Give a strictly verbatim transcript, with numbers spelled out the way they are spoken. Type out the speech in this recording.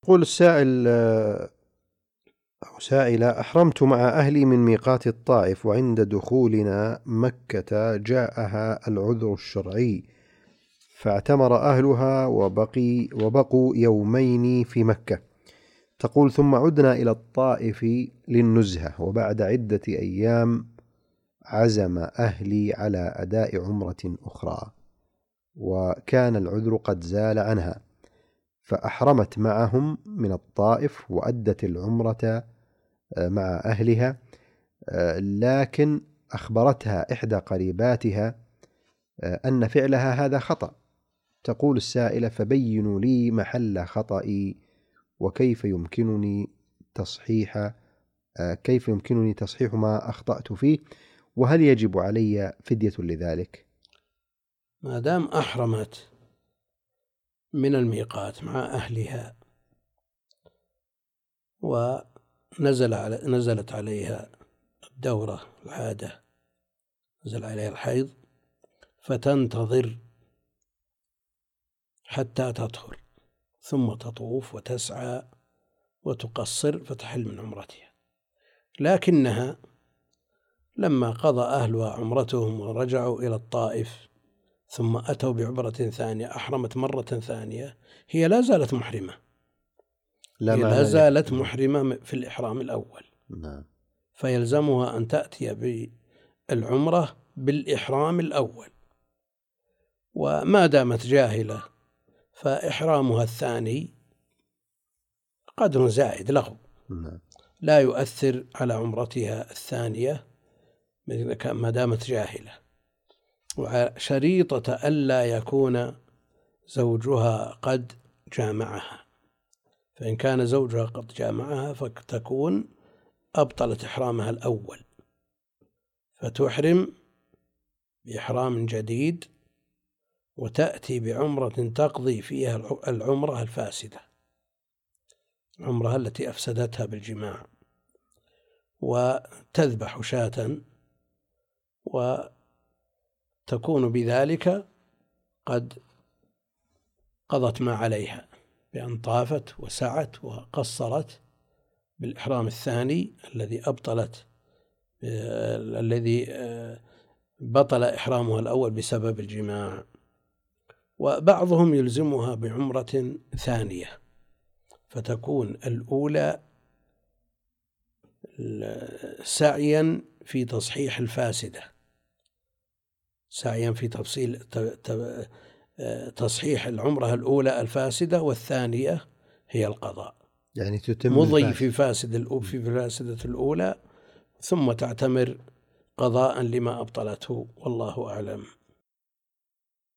يقول السائل أو سائلة: أحرمت مع أهلي من ميقات الطائف، وعند دخولنا مكة جاءها العذر الشرعي فاعتمر أهلها وبقي وبقوا يومين في مكة. تقول: ثم عدنا إلى الطائف للنزهة، وبعد عدة أيام عزم أهلي على أداء عمرة أخرى، وكان العذر قد زال عنها، فأحرمت معهم من الطائف وأدت العمرة مع أهلها، لكن أخبرتها إحدى قريباتها أن فعلها هذا خطأ. تقول السائلة: فبينوا لي محل خطئي، وكيف يمكنني تصحيح كيف يمكنني تصحيح ما أخطأت فيه، وهل يجب علي فدية لذلك؟ ما دام أحرمت من الميقات مع أهلها ونزل على نزلت عليها الدورة العادة، نزل عليها الحيض، فتنتظر حتى تطهر، ثم تطوف وتسعى وتقصر فتحل من عمرتها. لكنها لما قضى أهلها عمرتهم ورجعوا إلى الطائف ثم أتوا بعمرة ثانية، أحرمت مرة ثانية، هي لا زالت محرمة، لا, هي لا زالت محرمة في الإحرام الأول. نعم. فيلزمها أن تأتي بالعمرة بالإحرام الأول، وما دامت جاهلة فإحرامها الثاني قدر زائد له، لا يؤثر على عمرتها الثانية ما دامت جاهلة. وشريطة ألا يكون زوجها قد جامعها، فإن كان زوجها قد جامعها فتكون أبطلت إحرامها الأول، فتحرم بإحرام جديد وتأتي بعمرة تقضي فيها العمرة الفاسدة، العمرة التي أفسدتها بالجماع، وتذبح شاة، وتكون بذلك قد قضت ما عليها بأن طافت وسعت وقصرت بالإحرام الثاني الذي أبطلت الذي بطل إحرامها الأول بسبب الجماع. وبعضهم يلزمها بعمرة ثانية، فتكون الأولى سعيا في تصحيح الفاسدة، سعيا في تفصيل تصحيح العمرة الأولى الفاسدة، والثانية هي القضاء، يعني تتم مضي في فاسد في فاسدة الأولى ثم تعتمر قضاء لما أبطلته، والله أعلم.